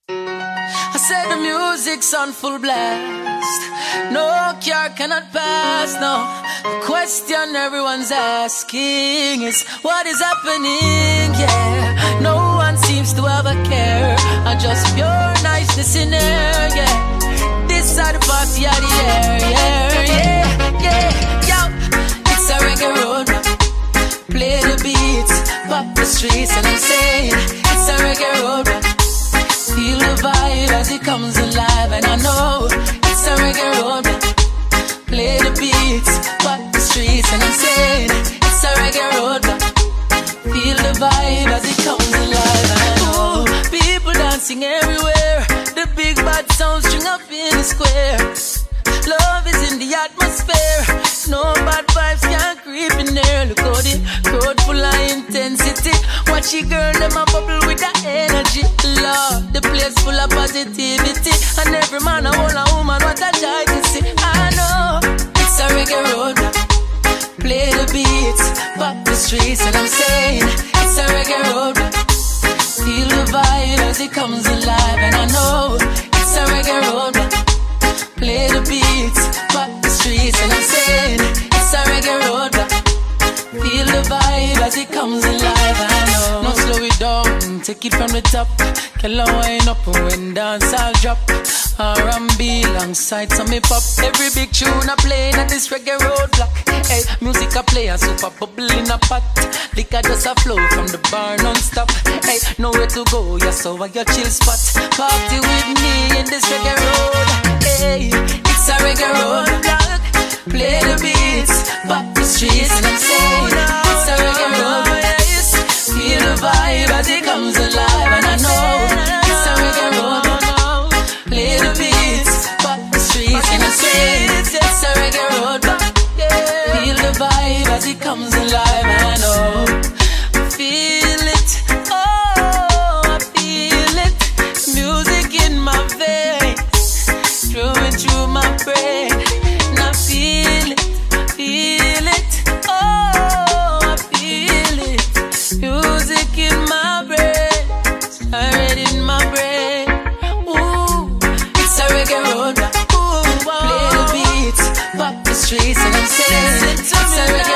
I said the music's on full blast. No car cannot pass, no. The question everyone's asking is, what is happening? Yeah, no one seems to have a care. I just pure niceness in there, yeah. This side of the party of the air, yeah. Yo, it's a reggae road. Play the beats, pop the streets, and I'm saying, it's a reggae road. Feel the vibe as it comes alive, and I know it's a reggae road. Play the beats, pop the streets, and I'm saying it's a reggae road. Feel the vibe as it comes alive, and I know people dancing everywhere. The big bad sound string up in the square. Love is in the atmosphere. No bad vibes can't creep in there. Look how the crowd full of intensity. Watch your girl, them a bubble with that energy. Lord, the place full of positivity. And every man a whole a woman, what a joy to see. I know, it's a reggae road. Play the beats, pop the streets, and I'm saying, it's a reggae road. Feel the vibe as it comes alive, and I know, it's a reggae road. Play the beats, pop the streets, and I'm saying, it's a reggae road. Feel the vibe as it comes alive, I know. No, slow it down, take it from the top. Kill a wine up when dance I'll drop. R&B alongside some hip hop. Every big tune I play at this reggae roadblock. Hey, music I play a super bubble in a pot. Liquor just a flow from the bar non-stop. Hey, nowhere to go, yeah, so at your chill spot. Party with me in this reggae road. Hey, it's a reggae roadblock. Play the beats, pop the streets, and I'm saying it's a reggae road. Feel the vibe as it comes alive, and I know it's a reggae road. Play the beats, pop the streets, and I'm saying it's a reggae road. Feel the vibe as it comes alive, and I know. Feel it, oh, I feel it. Music in my veins, through my brain. And I feel it, oh, I feel it. Music in my brain, stirred in my brain. Ooh, it's a reggae road. Ooh, play the beats, pop the streets, and I'm saying it's a reggae